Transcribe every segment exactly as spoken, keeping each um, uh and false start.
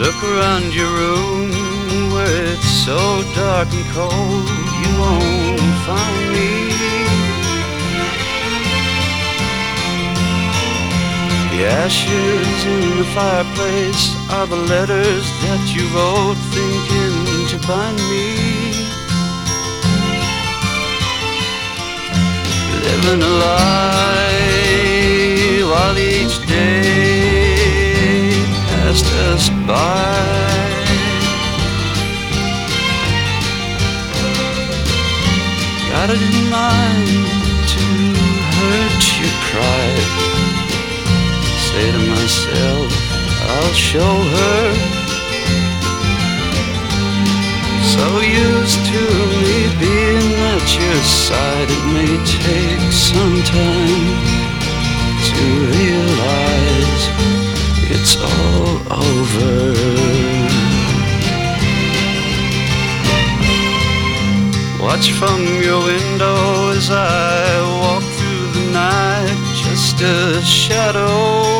Look around your room where it's so dark and cold, you won't find me. The ashes in the fireplace are the letters that you wrote thinking to bind me. Living a lie while each day passed us by. God, I didn't mind to hurt your pride. Say to myself, I'll show her. So used to me being at your side, it may take some time to realize it's all over. Watch from your window as I walk through the night, just a shadow.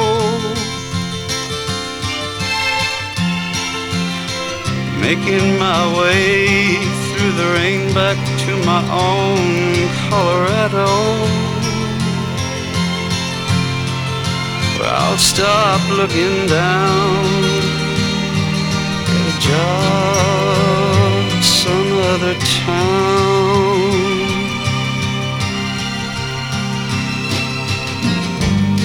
Making my way through the rain back to my own Colorado, where I'll stop looking down, get a job some other town.